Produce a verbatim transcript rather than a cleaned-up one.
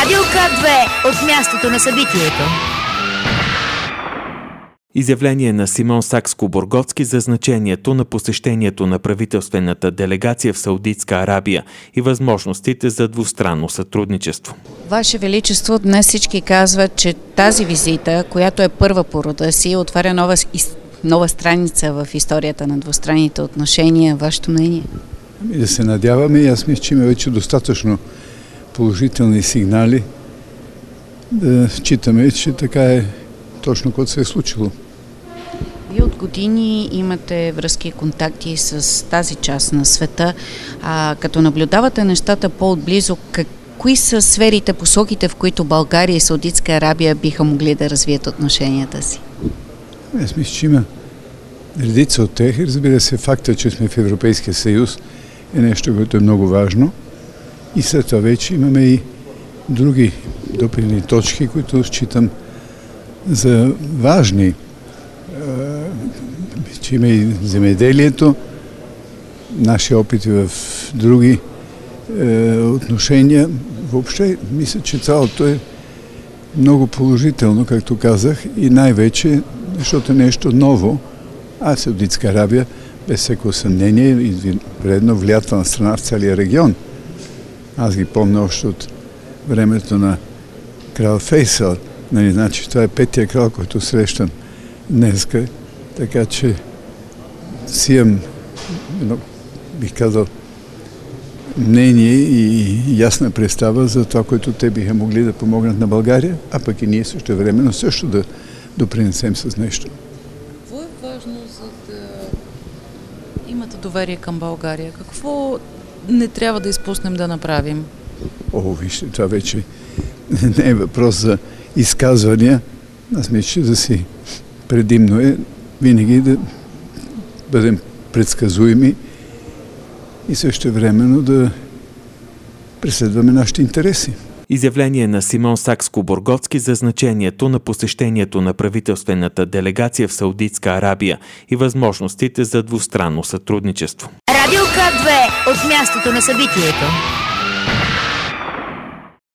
Радио К две от мястото на събитието. Изявление на Симон Сакскобургготски за значението на посещението на правителствената делегация в Саудитска Арабия и възможностите за двустранно сътрудничество. Ваше Величество, днес всички казват, че тази визита, която е първа по рода си, отваря нова, нова страница в историята на двустранните отношения. Вашето мнение? Ами да се надяваме, и аз мисля, че има вече достатъчно положителни сигнали да считаме, че така е точно което се е случило. Вие от години имате връзки и контакти с тази част на света. А, като наблюдавате нещата по-отблизо, как, кои са сферите, посоките, в които България и Саудитска Арабия биха могли да развият отношенията си? Аз мисля, че има редица от тях. Разбира се, факта, че сме в Европейския съюз е нещо, което е много важно. И след това вече имаме и други допирни точки, които считам за важни. Че има и земеделието, наши опити в други е, отношения. Въобще, мисля, че цялото е много положително, както казах, и най-вече, защото е нещо ново, а Саудитска Арабия, без всяко съмнение, вредно влиятелна страна в целия регион. Аз ги помня още от времето на крал Фейсал. Нали, значи, това е петия крал, който срещам днеска, така че си имам, бих казал, мнение и ясна представа за това, което те биха могли да помогнат на България, а пък и ние също времено също да допринесем с нещо. Какво е важно, за да имате доверие към България? Какво не трябва да изпуснем да направим? О, вижте, това вече не е въпрос за изказвания. Аз мисля, че да си предимно е винаги да бъдем предсказуеми и също времено да преследваме нашите интереси. Изявление на Симон Сакскобургготски за значението на посещението на правителствената делегация в Саудитска Арабия и възможностите за двустранно сътрудничество. Радио К две от мястото на събитието.